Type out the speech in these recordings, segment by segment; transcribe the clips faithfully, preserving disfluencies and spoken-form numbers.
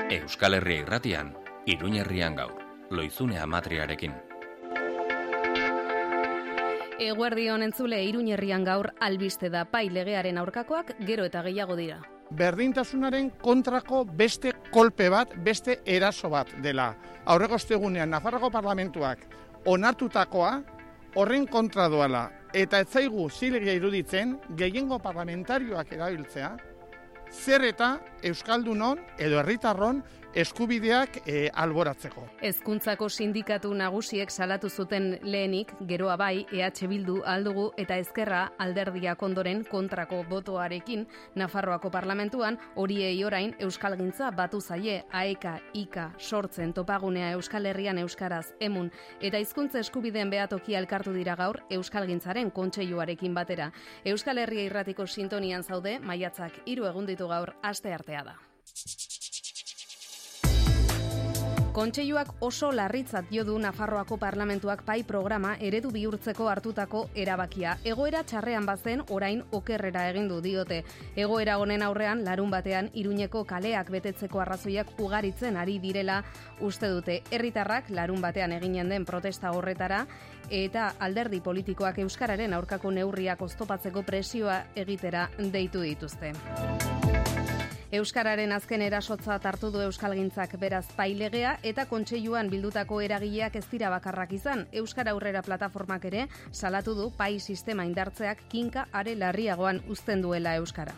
Euskal Herria Irratian, Iruñerrian gaur, Loizune Amatriarekin. Eguerdion entzule, Iruñerrian gaur albiste da pai legearen aurkakoak gero eta gehiago dira. Berdintasunaren kontrako beste kolpe bat, beste eraso bat dela. Aurreko ostegunean Nafarroako Parlamentuak onartutakoa horren kontra doala eta ez zaigu zilegia iruditzen gehiengo parlamentarioak erabiltzea, zer eta euskaldunon edo herritarron eskubideak e, alboratzeko. Hezkuntzako sindikatu nagusiek salatu zuten lehenik, geroa bai, E H Bildu aldugu eta ezkerra alderdiak ondoren kontrako botoarekin Nafarroako Parlamentuan, horiei orain euskalgintza batu zaie, aeka, ika, sortzen, topagunea Euskal Herrian euskaraz, emun, eta hizkuntza eskubideen behatokia elkartu dira gaur euskalgintzaren kontseiluarekin batera. Euskal Herria Irratiko sintonian zaude, maiatzak hiru egun ditu gaur, aste artea da. Kontseiluak oso larritzat jo du Nafarroako Parlamentuak pai programa eredu bihurtzeko hartutako erabakia. Egoera txarrean bazen orain okerrera egin du diote. Egoera honen aurrean larun batean Iruñeko kaleak betetzeko arrazoiak ugaritzen ari direla uste dute. Herritarrak larun batean eginen den protesta horretara eta alderdi politikoak euskararen aurkako neurriak oztopatzeko presioa egitera deitu dituzte. Euskararen azken erasotzat hartu du euskalgintzak beraz pai legea eta kontseiluan bildutako eragileak ez dira bakarrak izan. Euskara Aurrera plataformak ere salatu du pai sistema indartzeak kinka are larriagoan uzten duela euskara.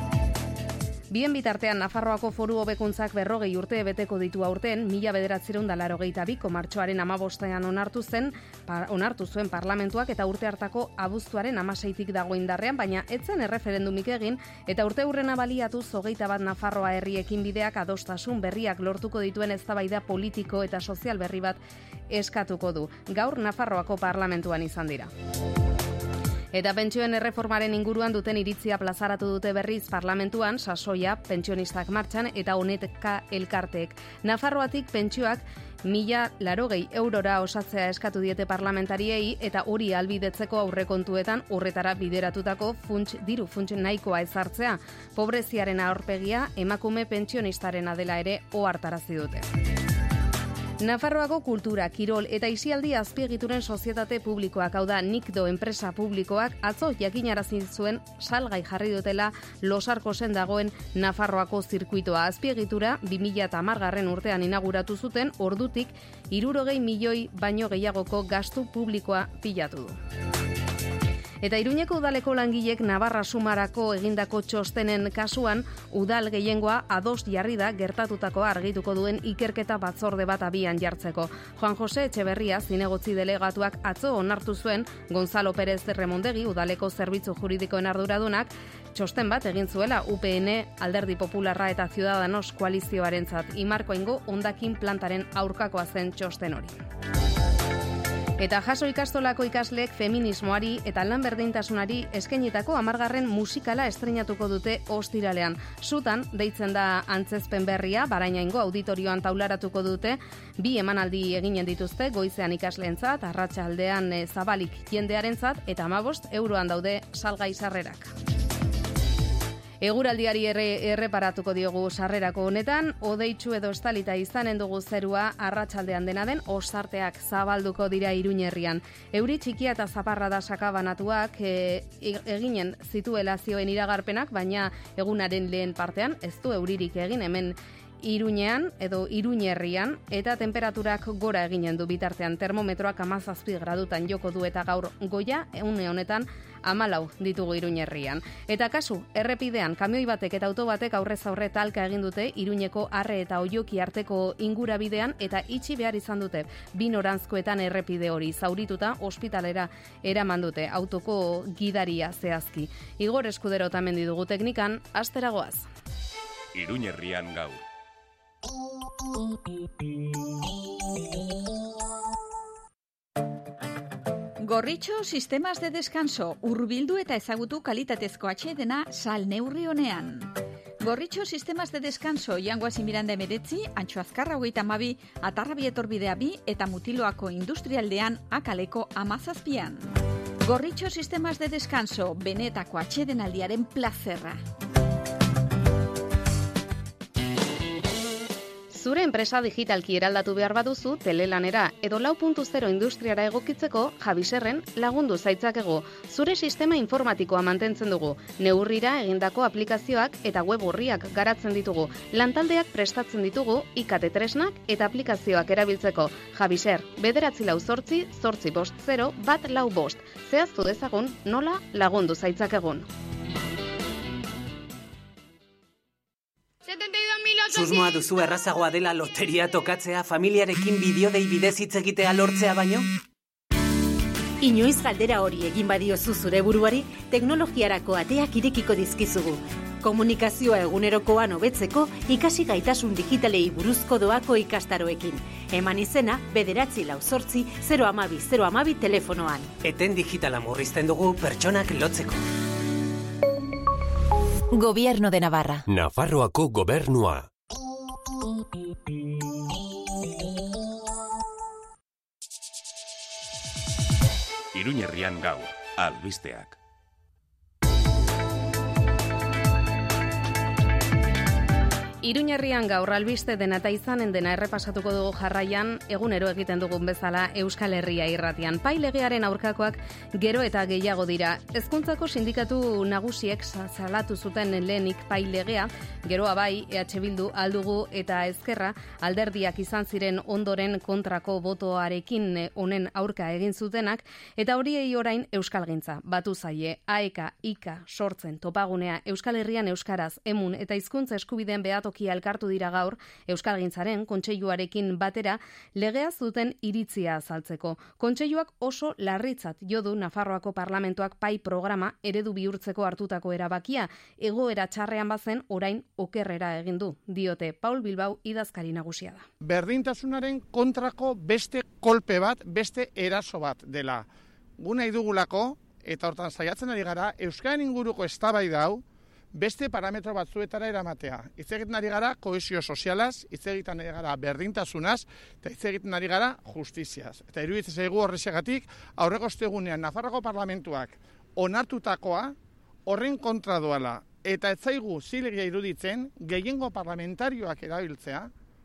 Bien bitartean, Nafarroako foru hobekuntzak berrogei urte beteko ditu aurten, mila bederatziehun eta laurogeita biko martxoaren hamabostean onartu zen, par, onartu zuen parlamentuak eta urte hartako abuztuaren hamaseitik dago indarrean, baina etzen erreferendumik egin, eta urte hurrena baliatuz hogeita bat Nafarroa herriekin bideak adostasun berriak lortuko dituen eztabaida politiko eta sozial berri bat eskatuko du. Gaur Nafarroako parlamentuan izan dira. Eta pentsioen erreformaren inguruan duten iritzia plazaratu dute berriz parlamentuan, sasoia, pentsionistak martxan eta honetka elkarteek. Nafarroatik pentsioak mila larogei eurora osatzea eskatu diete parlamentariei eta hori albidetzeko aurrekontuetan horretara bideratutako funts, diru funts nahikoa ezartzea. Pobreziaren aurpegia emakume pentsionistarena dela ere ohartarazi dute. Nafarroako kultura, kirol eta isialdi azpiegituren sozietate publikoak, hau da Nikdo enpresa publikoak, atzo jakinarazi zuen salgai jarri dutela Losarkosen dagoen Nafarroako zirkuitoa. Azpiegitura bi mila hamargarren urtean inauguratu zuten, ordutik hirurogei milioi baino gehiagoko gastu publikoa pilatu du. Eta Iruñeko udaleko langilek Navarra Sumarako egindako txostenen kasuan, udal gehiengoa ados jarri da gertatutakoa argituko duen ikerketa batzorde bat abian jartzeko. Juan Jose Etxeberria, zinegotzi delegatuak atzo onartu zuen Gonzalo Pérez Remondegi, udaleko zerbitzu juridikoen arduradunak, txosten bat egin zuela U P N, Alderdi Popularra eta Ciudadanos koalizioarentzat. Imarkoengo hondakin plantaren aurkakoa zen txosten hori. Eta jaso ikastolako ikasleek feminismoari eta lan berdintasunari eskainitako hamargarren musikala estreinatuko dute ostiralean. Sutan, deitzen da antzezpen berria, Barainaingo auditorioan taularatuko dute, bi emanaldi eginen dituzte, goizean ikasleentzat, arratsaldean e, zabalik jendearentzat eta hamabost euroan daude salgai sarrerak. Eguraldiari erre, erreparatuko diogu sarrerako honetan, odeitsu edo estalita izanen dugu zerua arratsaldean dena den ostarteak zabalduko dira Iruñerrian. Euri txikia eta zaparrada sakabanatuak e, eginen zituela zioen iragarpenak, baina egunaren lehen partean ez du euririk egin hemen Iruñean edo Iruñerrian eta temperaturak gora eginen du bitartean termometroak hamazazpi gradutan joko du eta gaur goia une honetan hamalau ditugu Iruñerrian. Eta kasu, errepidean kamioi batek eta auto batek aurrez aurre talka egin dute Iruñeko Arre eta Oioki arteko ingurabidean eta itxi behar izan dute bi noranzkoetan errepide hori zaurituta ospitalera eraman dute autoko gidaria zehazki. Igor Eskudero tamendi dugu teknikan, asteragoaz. Iruñerrian gaur. Gorritxo sistemas de descanso, hurbildu eta ezagutu kalitatezko atsedena sal neurri honean. Gorritxo sistemas de descanso, Jangoazi Miranda emeretzi, Antxo Azkarra hogeita hamabi, Atarrabi etorbidea bi eta Mutiloako industrialdean akaleko amazazpian. Gorritxo sistemas de descanso, benetako atsedenaldiaren plazerra. Zure enpresa digitalki eraldatu behar baduzu telelanera edo lau puntu zero industriara egokitzeko Javiserren lagundu zaitzakegu. Zure sistema informatikoa mantentzen dugu. Neurrira egindako aplikazioak eta web orriak garatzen ditugu. Lantaldeak prestatzen ditugu I K T tresnak eta aplikazioak erabiltzeko. Javiser, bederatzi lau zortzi, zortzi bost zero, bat lau bost. Zehaztu dezagun nola lagundu zaitzakegun. Susmoa duzu errazagoa dela loteria tokatzea familiarekin bideodei bidez hitz egitea lortzea baino? Inoiz galdera hori egin badiozu zure buruari, teknologiarako ateak irekiko dizkizugu. Komunikazioa egunerokoan hobetzeko ikasi gaitasun digitalei buruzko doako ikastaroekin. Eman izena bederatzi lau zortzi zero hamabi zero hamabi telefonoan. Eten digitala murrizten dugu pertsonak lotzeko. Gobierno de Navarra. Nafarroako gobernua. Iruñerrian gaur, albisteak. Iruñerrian gaur albiste dena eta izanen dena errepasatuko dugu jarraian, egunero egiten dugun bezala Euskal Herria irratian. Pai legearen aurkakoak gero eta gehiago dira. Hezkuntzako sindikatu nagusiek salatu zuten lehenik pai legea, geroa bai E H Bildu, Aldugu eta Ezkerra alderdiak izan ziren ondoren kontrako botoarekin honen aurka egin zutenak, eta horiei orain euskalgintza batu zaie. A E K, I K, sortzen, topagunea, Euskal Herrian euskaraz, emun eta hizkuntza eskubideen behatoki elkartu dira gaur Euskalgintzaren kontseiluarekin batera legea zuten iritzia azaltzeko. Kontseiluak oso larritzat jo du Nafarroako Parlamentuak pai programa eredu bihurtzeko hartutako erabakia, egoera txarrean bazen orain okerrera egin du, diote Paul Bilbao idazkari nagusia da. Berdintasunaren kontrako beste kolpe bat, beste eraso bat dela. Gu nahi dugulako, eta hortan saiatzen ari gara, Euskaren inguruko eztabaida hau beste parametro batzuetara eramatea. Hitz egiten ari gara kohesio sozialaz, hitz egiten ari gara berdintasunaz, eta hitz egiten ari gara justiziaz. Eta iruditzen zaigu horrexegatik, aurreko ostegunean Nafarroako Parlamentuak onartutakoa horren kontra doala, eta ez zaigu zilegia iruditzen gehiengo parlamentarioak erabiltzea,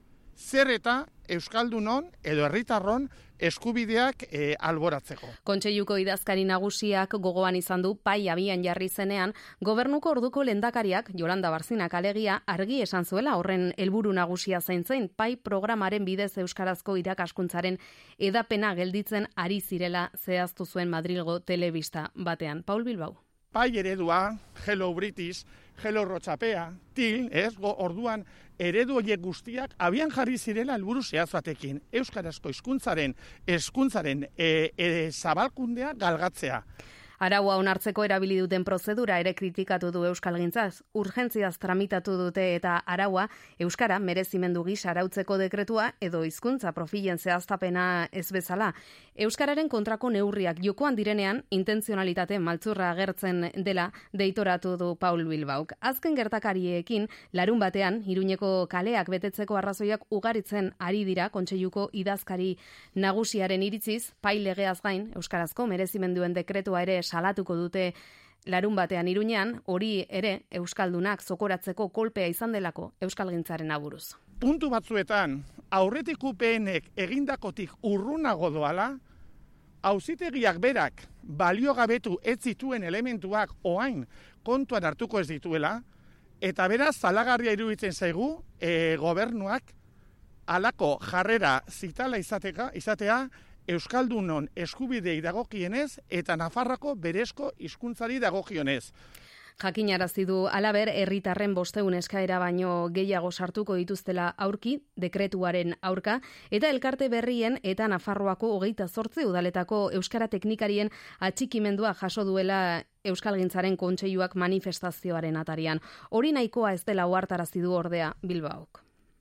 zer eta Euskaldunon edo herritarron eskubideak e, alboratzeko. Kontseiluko idazkari nagusiak gogoan izan du pai abian jarri zenean, gobernuko orduko lehendakariak Jolanda Barzinak alegia argi esan zuela horren helburu nagusia zein zein pai programaren bidez euskarazko irakaskuntzaren edapena gelditzen ari zirela zehaztu zuen Madrilgo telebista batean. Paul Bilbao. Pai eredua, Hello British, Hello Rotxapea, til, ez, go, orduan eredu horiek guztiak abian jarri zirela helburu zehaz batekin, euskarazko hizkuntzaren hezkuntzaren e, e, zabalkundea galgatzea. Araua onartzeko erabili duten prozedura ere kritikatu du Euskalgintzaz. Urgentziaz tramitatu dute eta araua euskara merezimendu gisa arautzeko dekretua edo hizkuntza profilen zehaztapena ez bezala. Euskararen kontrako neurriak jokoan direnean intentzionalitate maltzurra agertzen dela deitoratu du Paul Bilbauk. Azken gertakariekin larun batean Iruñeko kaleak betetzeko arrazoiak ugaritzen ari dira kontseiluko idazkari nagusiaren iritziz, pai legeaz gain euskarazko merezimenduen dekretua ere salatuko dute larun batean Iruñean, hori ere euskaldunak zokoratzeko kolpea izan delako Euskalgintzaren aburuz. Puntu batzuetan aurretik U P Nek egindakotik urrunago doala, auzitegiak berak baliogabetu ez zituen elementuak oain kontuan hartuko ez dituela, eta beraz zalagarria iruditzen zaigu e, gobernuak halako jarrera zitala izateka, izatea Euskaldunon eskubidei dagokienez eta Nafarrako berezko hizkuntzari dagokionez. Jakinarazi du halaber herritarren bostehun eskaera baino gehiago sartuko dituztela aurki dekretuaren aurka eta elkarte berrien eta Nafarroako hogeita zortzi udaletako euskara teknikarien atxikimendua jaso duela Euskalgintzaren kontseiluak manifestazioaren atarian. Hori nahikoa ez dela ohartarazi du ordea Bilbaok.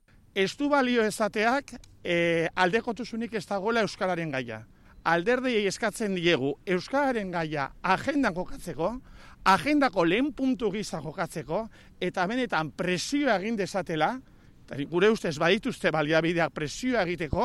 Ez du balio esateak e, aldekotuzunik ez dagoela euskararen gaia. Alderdei eskatzen diegu euskararen gaia agendan kokatzeko, agendako lehen puntu gisa jokatzeko, eta benetan presioa egin dezatela, eta gure ustez badituzte baliabideak presioa egiteko,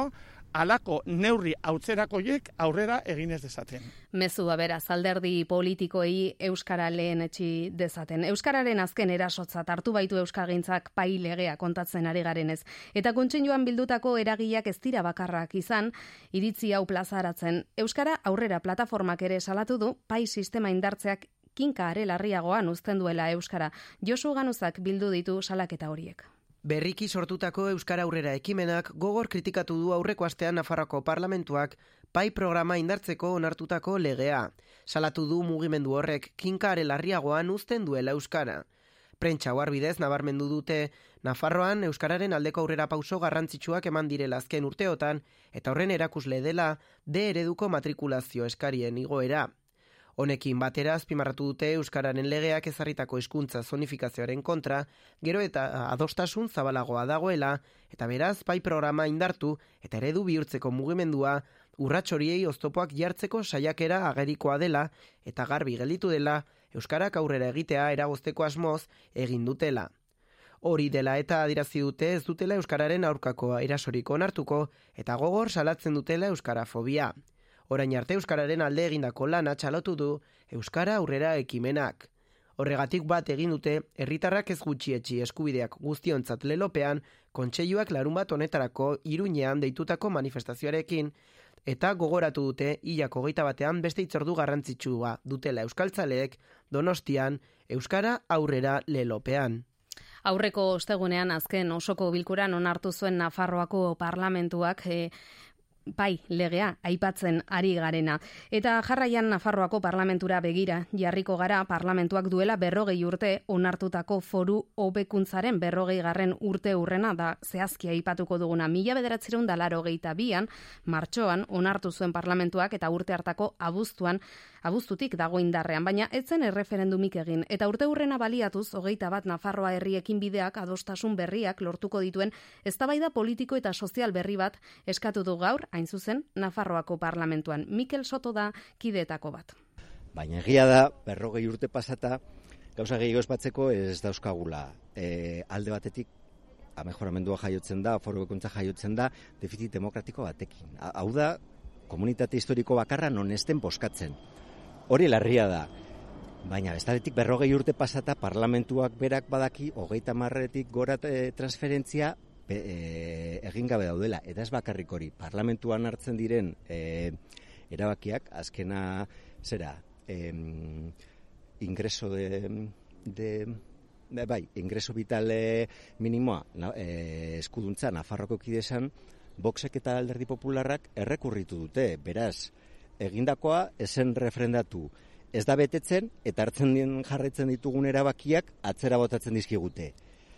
alako neurri hautzerakoiek aurrera egin ez dezaten. Mezua beraz, alderdi politikoei euskara lehenetsi dezaten. Euskararen azken erasotzat hartu baitu euskalgintzak pai legea kontatzen ari garenez. Eta kontseiluan bildutako eragileak ez dira bakarrak izan, iritzi hau plazaratzen. Euskara aurrera plataformak ere salatu du pai sistema indartzeak kinka are larriagoan uzten duela euskara. Josu Ganuzak bildu ditu salaketa horiek. Berriki sortutako Euskara Aurrera ekimenak gogor kritikatu du aurreko astean Nafarroako parlamentuak pai programa indartzeko onartutako legea. Salatu du mugimendu horrek kinka are larriagoan uzten duela euskara. Prentsa oharbidez nabarmendu dute Nafarroan euskararen aldeko aurrera pauso garrantzitsuak eman direla azken urteotan eta horren erakusle dela D ereduko matrikulazio eskarien igoera. Honekin batera azpimarratu dute euskararen legeak ezarritako hizkuntza zonifikazioaren kontra, gero eta adostasun zabalagoa dagoela, eta beraz pai programa indartu eta eredu bihurtzeko mugimendua urrats horiei oztopoak jartzeko saiakera agerikoa dela eta garbi gelditu dela euskarak aurrera egitea eragozteko asmoz egin dutela. Hori dela eta adierazi dute ez dutela euskararen aurkako erasorik onartuko eta gogor salatzen dutela euskarafobia. Orain arte euskararen alde egindako lana txalotu du Euskara Aurrera ekimenak. Horregatik bat egin dute herritarrak ez gutxietsi eskubideak guztiontzat lelopean kontseiluak larun bat honetarako Iruñean deitutako manifestazioarekin eta gogoratu dute hilako hogeita batean beste hitzordu garrantzitsua dutela euskaltzaleek Donostian Euskara Aurrera lelopean. Aurreko ostegunean azken osoko bilkuran onartu zuen Nafarroako parlamentuak e, pai legea aipatzen ari garena. Eta jarraian Nafarroako parlamentura begira jarriko gara parlamentuak duela berrogei urte onartutako foru hobekuntzaren berrogei garren urte urrena da zehazki aipatuko duguna. Mila bederatziehun eta laurogeita bian martxoan onartu zuen parlamentuak eta urte hartako abuztuan abuztutik dago indarrean, baina ez zen erreferendumik egin. Eta urte urrena baliatuz, hogeita bat Nafarroa herriekin bideak adostasun berriak lortuko dituen eztabaida politiko eta sozial berri bat eskatu du gaur, hain zuzen, Nafarroako parlamentuan. Mikel Soto da kideetako bat. Baina egia da, berrogei urte pasata, gauza gehiago espatzeko ez dauzkagula. E, alde batetik, amejoramendua jaiotzen da, foru hobekuntza jaiotzen da, defizit demokratiko batekin. Hau da, komunitate historiko bakarra non esten boskatzen. Hori larria da, baina bestaletik berrogei urte pasata parlamentuak berak badaki hogeita marretik gora e, transferentzia be, e, egin gabe daudela. Eta ez bakarrik hori, parlamentuan hartzen diren e, erabakiak, azkena zera, e, ingreso de, de, de bai, ingreso vital e, minimoa na, e, eskuduntza Nafarroko kidesan, Voxek eta Alderdi Popularrak errekurritu dute, beraz, egindakoa esen refrendatu. Ez da betetzen eta hartzen dien jarraitzen ditugun erabakiak atzera botatzen dizkigute.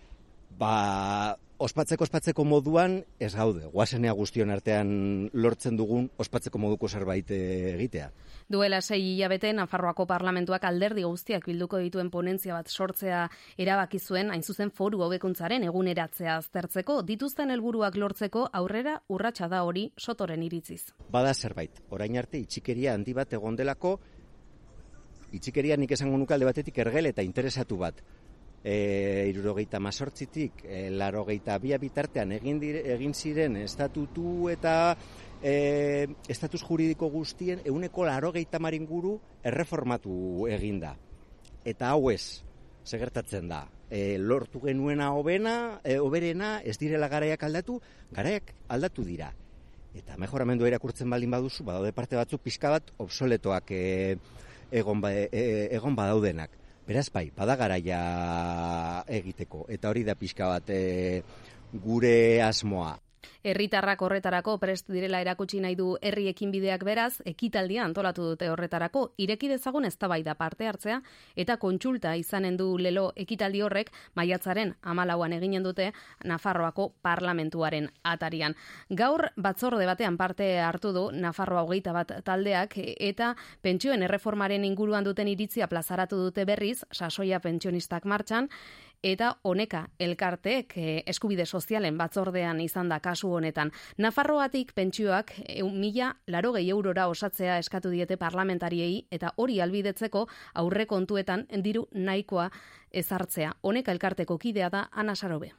Ba, ospatzeko ospatzeko moduan ez gaude. Guazenea guztion artean lortzen dugun ospatzeko moduko zerbait egitea. Duela sei hilabete Nafarroako parlamentuak alderdi guztiak bilduko dituen ponentzia bat sortzea erabaki zuen, hain zuzen foru hobekuntzaren eguneratzea aztertzeko, dituzten helburuak lortzeko aurrera urratsa da hori Sotoren iritziz. Bada zerbait, orain arte itxikeria handi bat egon delako, itxikeria nik esango nuke alde batetik ergel eta interesatu bat. E, irurogeita mazortzitik, e, larogeita bia bitartean egin, dire, egin ziren estatutu eta e, estatus juridiko guztien euneko larogeita maringuru erreformatu eginda. Eta hau ez, segertatzen da. E, lortu genuena hobena, e, hoberena, ez direla garaiak aldatu, garaiak aldatu dira. Eta mejoramendua irakurtzen baldin baduzu, badaude parte batzuk pixka bat obsoletoak e, egon, ba, e, egon badaudenak. Beraz bai, bada garaia egiteko, eta hori da pixka bat e, gure asmoa. Herritarrak horretarako prest direla erakutsi nahi du herri ekinbideak beraz, ekitaldia antolatu dute horretarako, ireki dezagun eztabaida parte hartzea, eta kontsulta izanen du lelo ekitaldi horrek maiatzaren hamalauan eginen dute Nafarroako parlamentuaren atarian. Gaur batzorde batean parte hartu du Nafarroa hogeita bat taldeak, eta pentsioen erreformaren inguruan duten iritzia plazaratu dute berriz, sasoia pentsionistak martxan, eta honeka elkarteek eskubide sozialen batzordean izan da kasu honetan. Nafarroatik pentsioak mila larogei eurora osatzea eskatu diete parlamentariei eta hori albidetzeko aurre kontuetan diru nahikoa ezartzea. Honeka elkarteko kidea da Ana Sarobe.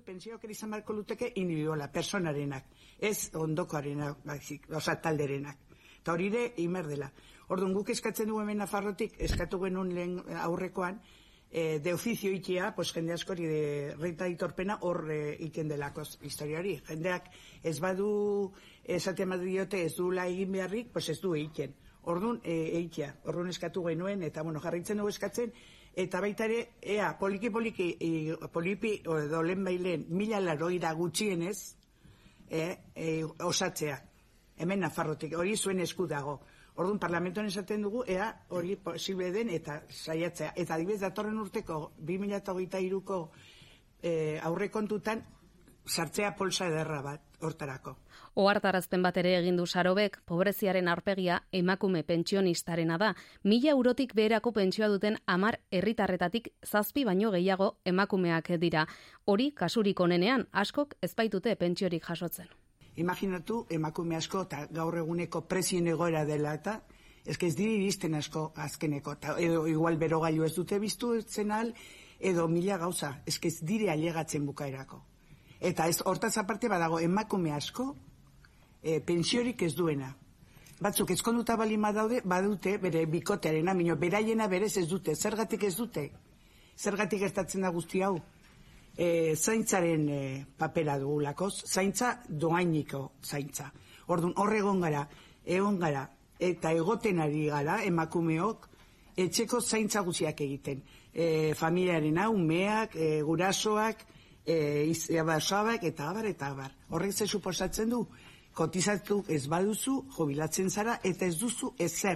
dut, pentsioak izan marko luteke individuala, personarenak, ez ondokoarenak, oza, talderenak. Eta hori ere, imer dela. Orduan, guk eskatzen dugu hemen Nafarrotik, eskatu genuen lehen aurrekoan, e, de ofizio ikia, pues, jende askori de renta ditorpena hor e, iken delako historiari. Jendeak ez badu, esaten badu diote, ez duela egin beharrik, pues ez du eiken. Orduan, e, eikia. Orduan eskatu genuen, eta bueno, jarritzen dugu eskatzen, eta baita ere, ea, poliki-poliki, e, polipi, edo lehen bailen, mila laroira gutxienez, e, e, osatzea. Hemen Nafarrotik, hori zuen esku dago. Orduan, parlamentoan esaten dugu, ea, hori posible den, eta saiatzea. Eta adibidez, datorren urteko, bi mila hogeita hiruko e, aurrekontutan, sartzea polsa ederra bat, hortarako. Ohartarazten bat ere egin du Sarobek, pobreziaren aurpegia emakume pentsionistarena da. Mila eurotik beherako pentsioa duten hamar herritarretatik zazpi baino gehiago emakumeak dira. Hori kasurik onenean, askok ez baitute pentsiorik jasotzen. Imaginatu, emakume asko eta gaur eguneko prezien egoera dela eta ez ez diri iristen asko azkeneko. Ta, edo igual berogailu ez dute biztu zenal, edo mila gauza, ez ez dire ailegatzen bukaerako. Eta ez hortaz aparte badago emakume asko e, pensiorik ez duena. Batzuk ezkonduta balima daude, badute bere bikotearena, mino beraiena berez ez dute, zergatik ez dute. Zergatik gertatzen da guzti hau. E, zaintzaren e, papera dugulakoz, zaintza doainiko zaintza. Orduan, hor egon gara, egon gara, eta egoten ari gara, emakumeok, etxeko zaintza guziak egiten. E, familiaren hau, umeak, e, gurasoak, e, izabasabak, eta abar, eta abar. Horrek ze suposatzen du, kotizatu ez baduzu, jubilatzen zara, eta ez duzu ezer,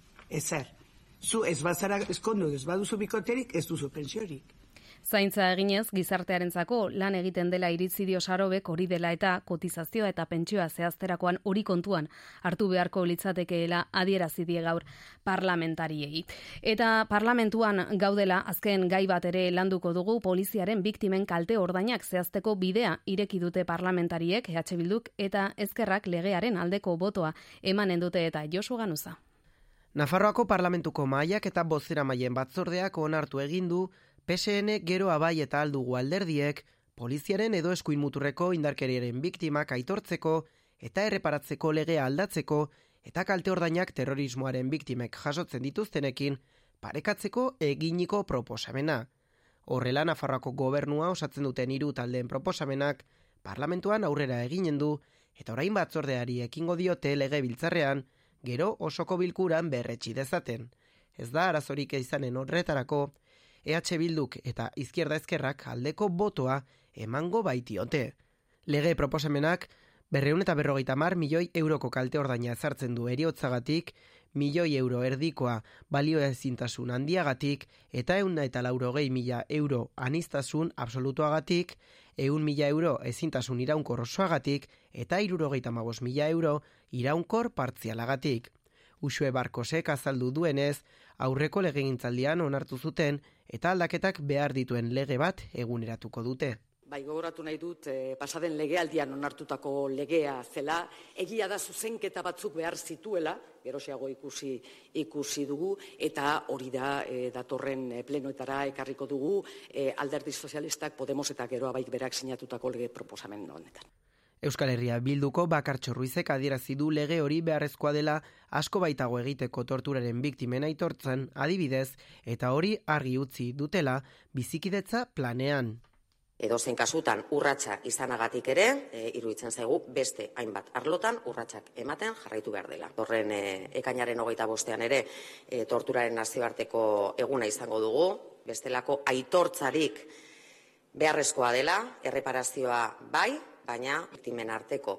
ezer. Zu ez bazara eskondu, ez baduzu bikoterik, ez duzu pensiorik. Zaintza eginez, gizartearentzako lan egiten dela iritzi dio Sarobek hori dela eta kotizazioa eta pentsioa zehazterakoan hori kontuan hartu beharko litzatekeela adierazi die gaur parlamentariei. Eta parlamentuan gaudela azken gai bat ere landuko dugu poliziaren biktimen kalte ordainak zehazteko bidea ireki dute parlamentariek E H Bilduk eta Ezkerrak legearen aldeko botoa emanen dute eta Josu Ganuza. Nafarroako parlamentuko mahaiak eta bozeramaileen batzordeak onartu egin du P S N gero abai eta aldugu alderdiek poliziaren edo eskuin muturreko indarkeriaren biktimak aitortzeko eta erreparatzeko legea aldatzeko eta kalte ordainak terrorismoaren biktimek jasotzen dituztenekin parekatzeko eginiko proposamena. Horrela Nafarroako gobernua osatzen duten hiru taldeen proposamenak parlamentuan aurrera eginen du eta orain batzordeari ekingo diote legebiltzarrean gero osoko bilkuran berretsi dezaten. Ez da arazorik izanen horretarako E H Bilduk eta Izquierda Ezkerrak aldeko botoa emango baitiote. Lege proposamenak berrehun eta berrogeita hamar milioi euroko kalte ordaina ezartzen du heriotzagatik, milioi euro erdikoa balioezintasun handiagatik eta ehun eta laurogei mila euro aniztasun absolutuagatik, ehun mila euro ezintasun iraunkor osoagatik eta hirurogeita hamabost mila euro iraunkor partzialagatik. Uxue Barkosek azaldu duenez, aurreko legegintzaldian onartu zuten eta aldaketak behar dituen lege bat eguneratuko dute. Bai, gogoratu nahi dut, eh, pasaden legealdian onartutako legea zela, egia da zuzenketa batzuk behar zituela, geroxeago ikusi ikusi dugu, eta hori da eh, datorren eh, plenoetara ekarriko dugu eh, Alderdi Sozialistak, Podemos eta gero abaik berak sinatutako lege proposamen honetan. Euskal Herria Bilduko Bakartxo Ruizek adierazi du lege hori beharrezkoa dela asko baitago egiteko torturaren biktimen aitortzen adibidez eta hori argi utzi dutela bizikidetza planean. Edozein kasutan urratsa izanagatik ere, e, iruditzen zaigu beste hainbat arlotan urratsak ematen jarraitu behar dela. Horren e, ekainaren hogeita bostean ere e, torturaren nazioarteko eguna izango dugu, bestelako aitortzarik beharrezkoa dela, erreparazioa bai, baina biktimen arteko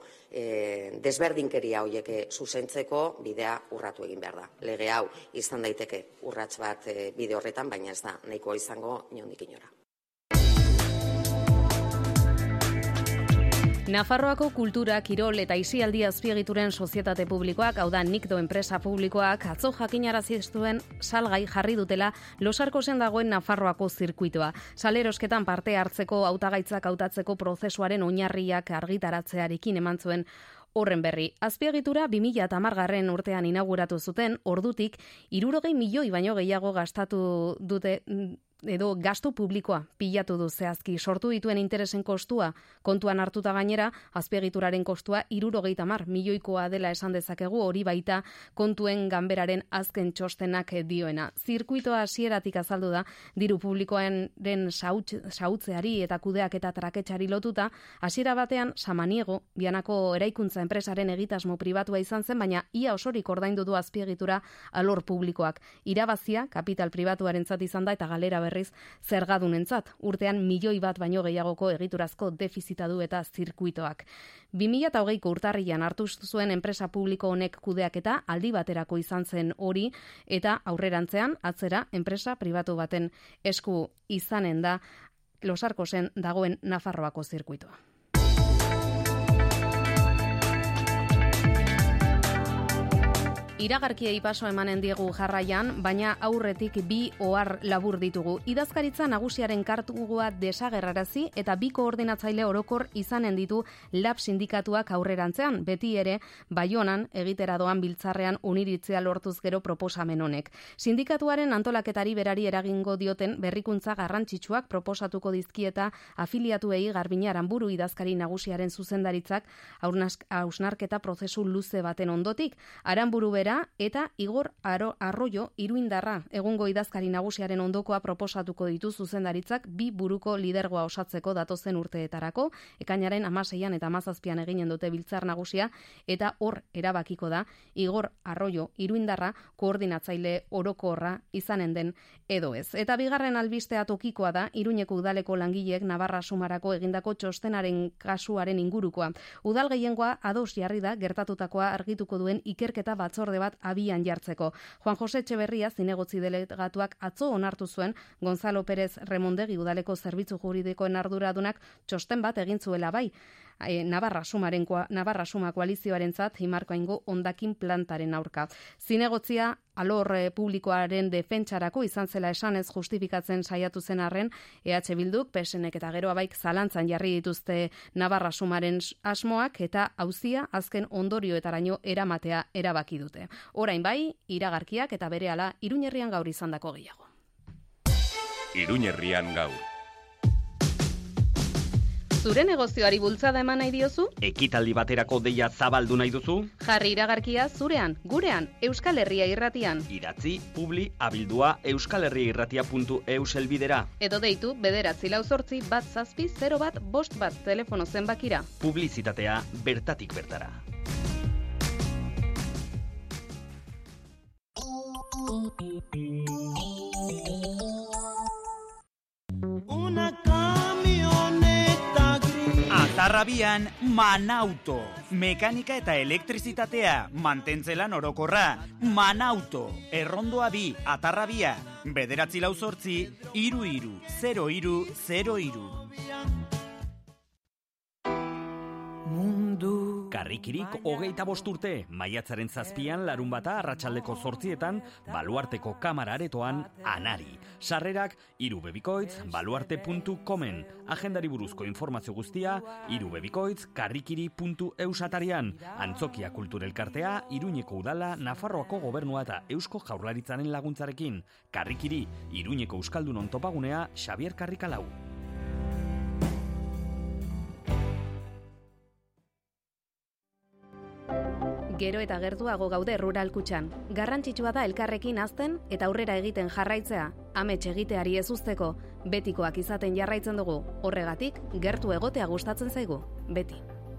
e, desberdinkeria horiek zuzentzeko bidea urratu egin behar da. Lege hau izan daiteke urrats bat e, bide horretan, baina ez da nahikoa izango inondik inora. Nafarroako kultura, kirol eta aisialdi azpiegituren sozietate publikoak, hau da Nikdo enpresa publikoak, atzo jakinarazi zuen salgai jarri dutela Losarkosen dagoen Nafarroako zirkuitoa. Salerosketan parte hartzeko hautagaitzak hautatzeko prozesuaren oinarriak argitaratzearekin eman zuen horren berri. Azpiegitura bi mila hamargarren urtean inauguratu zuten, ordutik hirurogei milioi baino gehiago gastatu dute edo gastu publikoa pilatu du zehazki. Sortu dituen interesen kostua kontuan hartuta gainera, azpiegituraren kostua hirurogeita hamar milioikoa dela esan dezakegu, hori baita kontuen ganberaren azken txostenak dioena. Zirkuitoa hasieratik azaldu da, diru publikoaren sautzeari eta kudeak eta traketxari lotuta, hasiera batean Samaniego, Bianako eraikuntza enpresaren egitasmo pribatua izan zen, baina ia osorik ordaindu du azpiegitura alor publikoak. Irabazia kapital pribatuarentzat izan da eta galera berriz zergadunentzat. Urtean milioi bat baino gehiagoko egiturazko defizita du eta zirkuitoak. bi mila hogeiko urtarrian hartu zuen enpresa publiko honek kudeaketa aldi baterako izan zen hori eta aurrerantzean atzera enpresa pribatu baten esku izanen da Los Arcosen dagoen Nafarroako zirkuitoa. Iragarkiei paso emanen diegu jarraian, baina aurretik bi ohar labur ditugu. Idazkaritza nagusiaren kargua desagerrarazi eta bi koordinatzaile orokor izanen ditu Lab sindikatuak aurrerantzean, beti ere Baionan egitera doan biltzarrean uniritzea lortuz gero proposamen honek. Sindikatuaren antolaketari berari eragingo dioten berrikuntza garrantzitsuak proposatuko dizkieta afiliatuei Garbiñe Aranburu idazkari nagusiaren zuzendaritzak hausnarketa prozesu luze baten ondotik. Aranburu bera eta Igor Aro Arroyo Iruindarra egungo idazkari nagusiaren ondokoa proposatuko ditu zuzendaritzak bi buruko lidergoa osatzeko datozen urteetarako, ekainaren hamaseian eta hamazazpian eginen dute biltzar nagusia, eta hor erabakiko da Igor Arroyo Iruindarra koordinatzaile orokorra izanen den edo ez. Eta bigarren albistea tokikoa da Iruñeko udaleko langileek Navarra Sumarako egindako txostenaren kasuaren ingurukoa. Udal gehiengoa ados jarri da gertatutakoa argituko duen ikerketa batzorde bat abian jartzeko. Juan Jose Etxeberria zinegotzi delegatuak atzo onartu zuen Gonzalo Pérez Remondegi udaleko zerbitzu juridikoen arduradunak txosten bat egin zuela bai. E, Navarra Sumaren Navarra Suma koalizioarentzat Imarkoaingo hondakin plantaren aurka. Zinegotzia alor e, publikoaren defentsarako izan zela esanez justifikatzen saiatu zen arren, E H Bilduk, P S Nek eta Geroa Baik zalantzan jarri dituzte Navarra Sumaren asmoak eta auzia azken ondorioetaraino eramatea erabaki dute. Orain bai, iragarkiak eta berehala Iruñerrian gaur izandako gehiago. Iruñerrian gaur. Zure negozioari bultzada eman nahi diozu? Ekitaldi baterako deia zabaldu nahi duzu? Jarri iragarkia zurean, gurean, Euskal Herria Irratian. Idatzi, publi, abildua, euskalherriairratia puntu e u helbidera. Edo deitu, bederatzi lau zortzi, bat zazpi, zero bat, bost bat, telefono zenbakira. Publizitatea bertatik bertara. Una camioneta gris. Atarrabian Manauto. Mekanika eta elektrizitatea, mantentzelan orokorra. Manauto. Errondoa bi, Atarrabia. Bederatzi lau zortzi, iru iru, zero iru, zero iru. Mundu. Karrikirik hogeita bost urte, maiatzaren zazpian larun bata arratsaldeko zortzietan, baluarteko kamara aretoan anari. Sarrerak irubebikoitz baluarte puntu comen. Agendari buruzko informazio guztia irubebikoitz karrikiri puntu e u atarian. Antzokia kulturelkartea, Iruñeko udala, Nafarroako gobernua eta Eusko Jaurlaritzaren laguntzarekin. Karrikiri, Iruñeko euskaldunon topagunea, Xabier Karrikalau. Gero eta gertuago gaude Rural Kutxan. Garrantzitsua da elkarrekin hazten eta aurrera egiten jarraitzea, amets egiteari ez uzteko, betikoak izaten jarraitzen dugu. Horregatik, gertu egotea gustatzen zaigu, beti.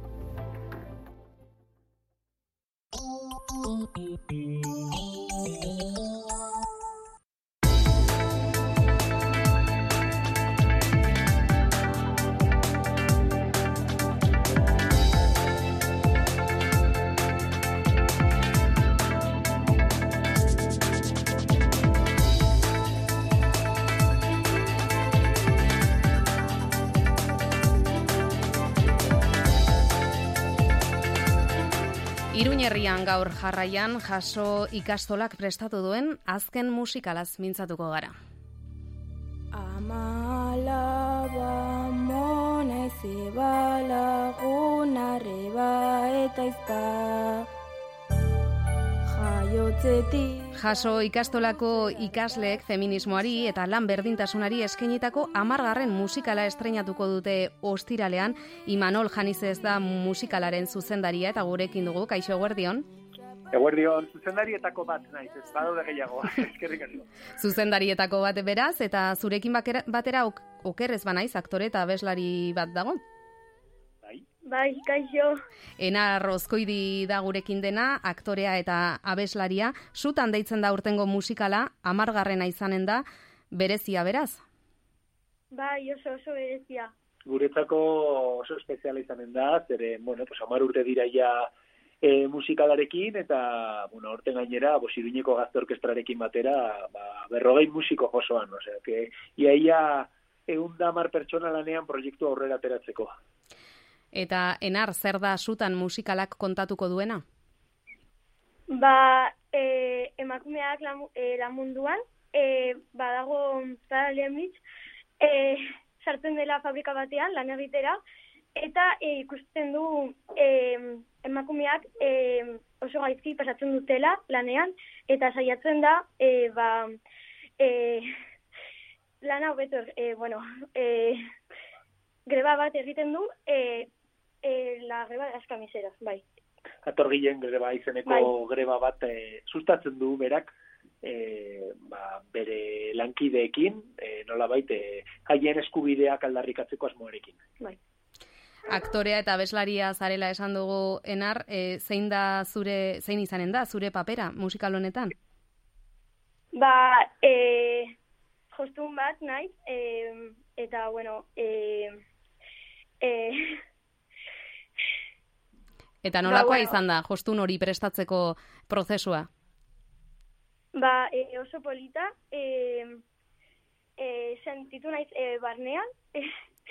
Iruñerrian gaur jarraian jaso ikastolak prestatu duen azken musikalaz mintzatuko gara. Amalaba monez eba lagun arreba eta izpa jaiotzetik Jaso ikastolako ikasleek feminismoari eta lan berdintasunari eskainitako hamargarren musikala estreinatuko dute ostiralean. Imanol Janizez da musikalaren zuzendaria eta gurekin dugu. Kaixo, eguerdion. Eguerdion, zuzendarietako bat naiz, ez badaude gehiago, eskerrik asko. Zuzendarietako bat beraz, eta zurekin bakera, batera ok, okerrez banaiz, aktore eta abeslari bat dago? Bai. Bai, kaixo. Enar Rozkoidi da gurekin dena, aktorea eta abeslaria. Zutan deitzen da urtengo musikala, hamargarrena izanen da, berezia beraz? Bai, oso oso berezia. Guretzako oso espeziala izanen da, zere, bueno, pues hamar urte dira ja E, musikalarekin, eta, bueno, horten gainera, bos, Iruñeko Gazte Orkestrarekin batera, ba, berrogei musiko josoan, osea, que iaia egun da mar pertsona lanean proiektu aurrera ateratzeko. Eta, Enar, zer da zutan musikalak kontatuko duena? Ba, e, emakumeak lan, e, lan munduan, e, badago Zara Lehenbitz, e, sartzen dela fabrika batean, lan egitera, eta e, ikusten du e, emakumeak e, oso gaizki pasatzen dutela lanean, eta saiatzen da, e, ba, e, lana hobeto, e, bueno, e, greba bat egiten du, e, e, la greba de las camiseras, bai. Atorgilen greba izeneko bai. Greba bat e, sustatzen du berak, e, ba, bere lankideekin, e, nolabait, e, haien eskubideak aldarrikatzeko asmoarekin. Bai. Aktorea eta abeslaria zarela esan dugu, Enar, e, zein da zure, zein izanen da zure papera musikal honetan? Ba, e, jostun bat naiz, e, eta, bueno, e, e, eta nolakoa ba, bueno, izan da jostun hori prestatzeko prozesua? Ba, e, oso polita, e, e, sentitu naiz e, barnean, e,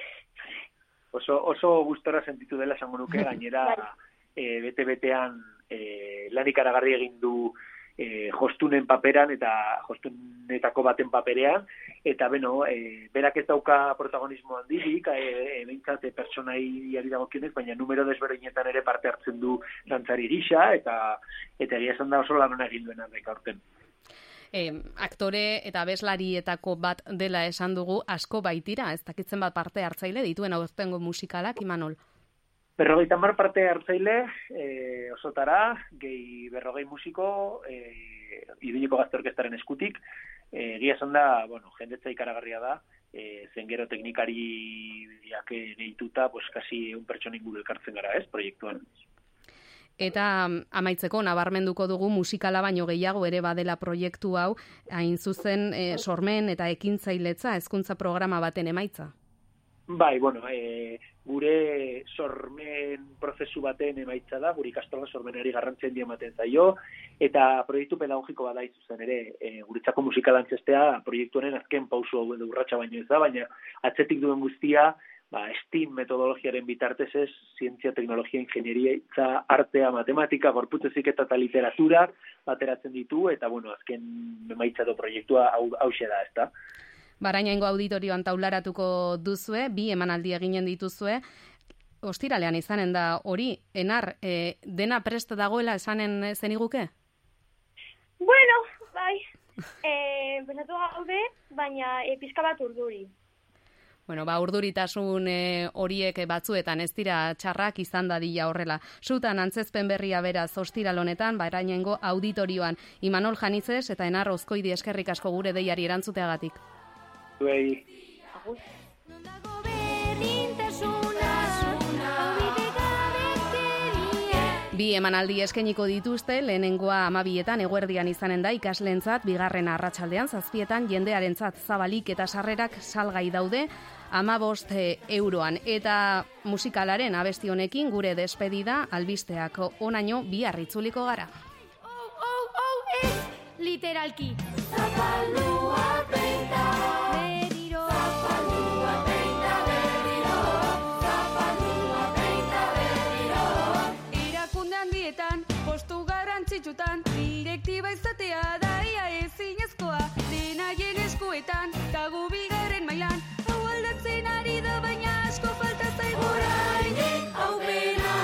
Oso, oso gustora sentitu dela esango nuke, gainera e, bete-betean e, lanik aragarri egin du e, jostunen paperan eta jostunetako baten paperean, eta beno, e, berak ez dauka protagonismo handirik, e, e, behintzat e, pertsonaiari dagokionez, baina numero desberdinetan ere parte hartzen du dantzari gisa, eta eta egia esan da oso lan hona egin duen arrek aurten. E, aktore eta abeslarietako bat dela esan dugu, asko baitira, ez dakitzen bat parte hartzaile dituen aurtengo musikalak, Imanol? Berrogeita hamar parte hartzaile, e, osotara, gehi berrogei musiko, e, Iruñeko Gazte Orkestraren eskutik, e, egia esan da, bueno, jendetza ikaragarria da, e, zen gero teknikariak gehituta, pues, kasi un pertsona inguru elkartzen gara, ez, proiektuan. Eta amaitzeko nabarmenduko dugu musikala baino gehiago ere badela proiektu hau, hain zuzen e, sormen eta ekintzailetza hezkuntza programa baten emaitza. Bai, bueno, e, gure sormen prozesu baten emaitza da, gure ikastola sormenari garrantzien di ematen zaio, eta proiektu pedagogiko bada izuzen ere, e, guretzako musikala antzestea proiektuaren azken pauso edo urratsa baino ez da, baina atzetik duen guztia, ba, STEAM metodologiaren bitartez ez, zientzia, teknologia, ingenieria, artea, matematika, gorputzezik eta literatura bateratzen ditu, eta bueno, azken emaitza do proiektua hau, hause da, ezta? Barainaingo auditorioan taularatuko duzue, bi emanaldi eginen dituzue, ostiralean izanen da hori, Enar, e, dena prest dagoela esanen zeniguke? Bueno, bai, e, pensatu gaude, baina e, pizka bat urduri. Bueno, ba, urduritasun e, horiek batzuetan ez dira txarrak izan dadila horrela. Zutan antzezpen berria beraz ostiral honetan, Barainaingo auditorioan. Imanol Janizez eta Enar Rozkoidi eskerrik asko gure deiari erantzuteagatik. Duei. Bi emanaldi eskainiko dituzte, lehenengoa amabietan eguerdian izanen da ikasleentzat, bigarren arratsaldean zazpietan jendearentzat zabalik eta sarrerak salgai daude, amabost euroan. Eta musikalaren abesti honekin gure despedida albisteak onaino bihar itzuliko gara. Oh, oh, oh, ez literalki. Zapaldua peita, beriro. Zapaldua peita, beriro. Zapaldua peita, beriro. Erakunde handietan, postu garrantzitsutan.